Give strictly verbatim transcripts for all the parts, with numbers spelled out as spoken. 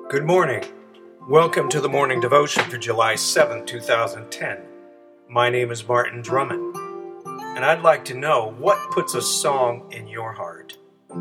Good morning. Welcome to the morning devotion for July seventh, two thousand ten. My name is Martin Drummond, and I'd like to know what puts a song in your heart.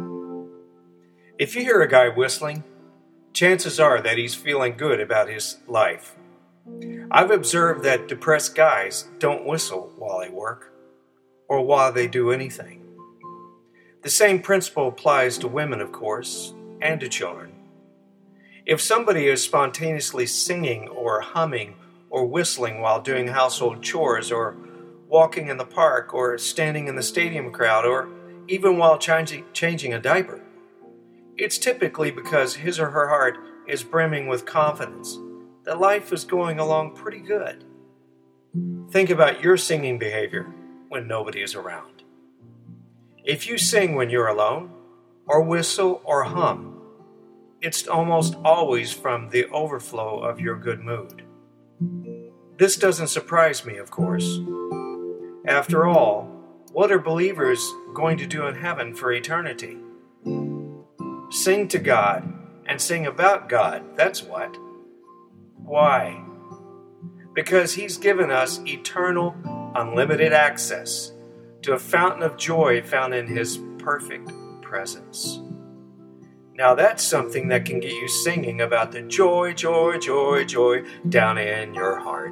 If you hear a guy whistling, chances are that he's feeling good about his life. I've observed that depressed guys don't whistle while they work or while they do anything. The same principle applies to women, of course, and to children. If somebody is spontaneously singing or humming or whistling while doing household chores or walking in the park or standing in the stadium crowd or even while changing, changing a diaper, it's typically because his or her heart is brimming with confidence that life is going along pretty good. Think about your singing behavior when nobody is around. If you sing when you're alone, or whistle or hum, it's almost always from the overflow of your good mood. This doesn't surprise me, of course. After all, what are believers going to do in heaven for eternity? Sing to God and sing about God, that's what. Why? Because He's given us eternal, unlimited access to a fountain of joy found in His perfect presence. Now that's something that can get you singing about the joy, joy, joy, joy down in your heart.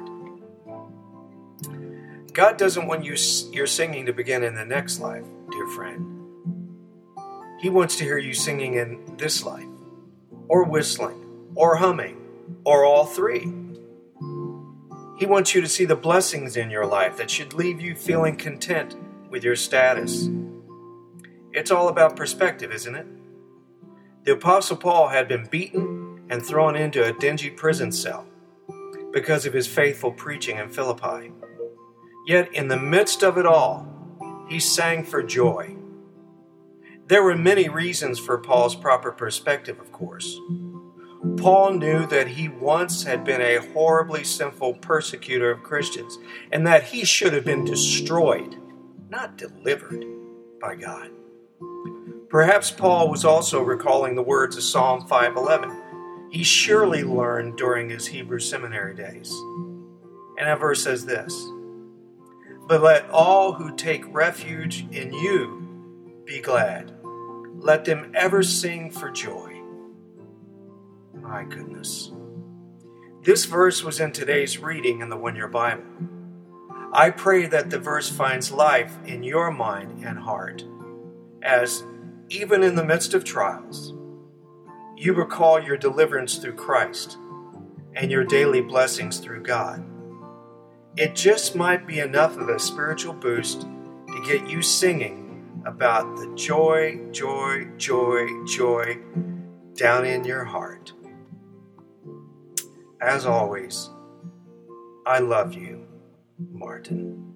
God doesn't want you your singing to begin in the next life, dear friend. He wants to hear you singing in this life, or whistling, or humming, or all three. He wants you to see the blessings in your life that should leave you feeling content with your status. It's all about perspective, isn't it? The Apostle Paul had been beaten and thrown into a dingy prison cell because of his faithful preaching in Philippi. Yet in the midst of it all, he sang for joy. There were many reasons for Paul's proper perspective, of course. Paul knew that he once had been a horribly sinful persecutor of Christians and that he should have been destroyed, not delivered, by God. Perhaps Paul was also recalling the words of Psalm five eleven he surely learned during his Hebrew seminary days. And that verse says this, "But let all who take refuge in you be glad. Let them ever sing for joy." My goodness. This verse was in today's reading in the One Year Bible. I pray that the verse finds life in your mind and heart as even in the midst of trials, you recall your deliverance through Christ and your daily blessings through God. It just might be enough of a spiritual boost to get you singing about the joy, joy, joy, joy down in your heart. As always, I love you, Martin.